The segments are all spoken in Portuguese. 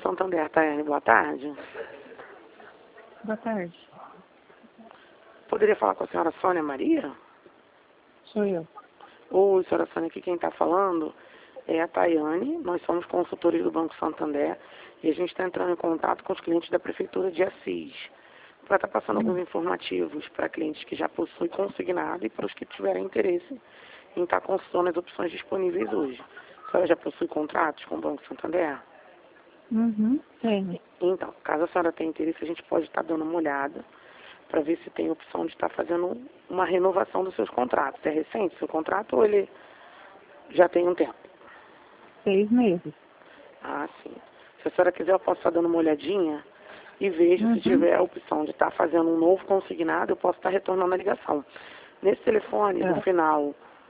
Santander, Tayane, boa tarde. Boa tarde. Poderia falar com a senhora Sônia Maria? Sou eu. Oi, senhora Sônia, aqui quem está falando é a Tayane. Nós somos consultores do Banco Santander e a gente está entrando em contato com os clientes da Prefeitura de Assis para estar passando alguns informativos para clientes que já possuem consignado e para os que tiverem interesse em estar consultando as opções disponíveis hoje. A senhora já possui contratos com o Banco Santander? Tenho. Então, caso a senhora tenha interesse, a gente pode estar dando uma olhada para ver se tem opção de estar fazendo uma renovação dos seus contratos. É recente o seu contrato ou ele já tem um tempo? 6 meses. Ah, sim. Se a senhora quiser, eu posso estar dando uma olhadinha e vejo se tiver a opção de estar fazendo um novo consignado, eu posso estar retornando a ligação. Nesse telefone, no final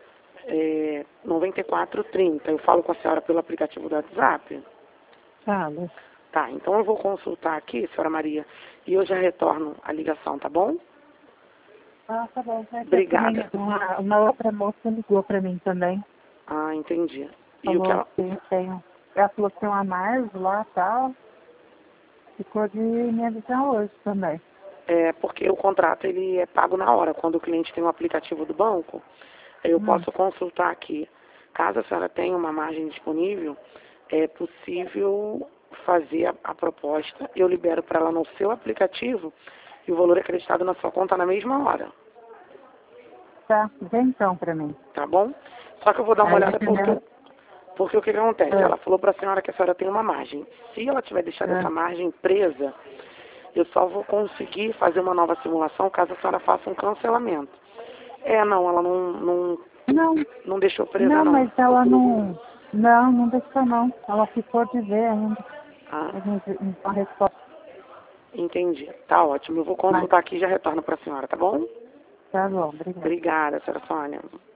9430, eu falo com a senhora pelo aplicativo do WhatsApp? Fala. Tá, então eu vou consultar aqui, senhora Maria, e eu já retorno a ligação, tá bom? Ah, tá bom. Obrigada. Também, uma outra moça ligou pra mim também. Ah, entendi. E o Falou que ela... ela falou que tem uma Mars lá e tal. Ficou de me avisar hoje também. É porque o contrato ele é pago na hora. Quando o cliente tem um aplicativo do banco, eu posso consultar aqui. Caso a senhora tenha uma margem disponível, é possível fazer a proposta. Eu libero para ela no seu aplicativo e o valor é acreditado na sua conta na mesma hora. Tá, vem então pra mim. Tá bom? Só que eu vou dar uma Aí, olhada porque o que acontece? Ela falou para a senhora que a senhora tem uma margem. Se ela tiver deixado essa margem presa, eu só vou conseguir fazer uma nova simulação caso a senhora faça um cancelamento. Não, ela não deixou presa, não. Não, mas ela não... Não deixou não. Ela ficou de ver ainda. Ah, A resposta. entendi. Tá ótimo. Eu vou consultar aqui e já retorno para a senhora, tá bom? Tá bom, obrigada. Obrigada, senhora Sônia.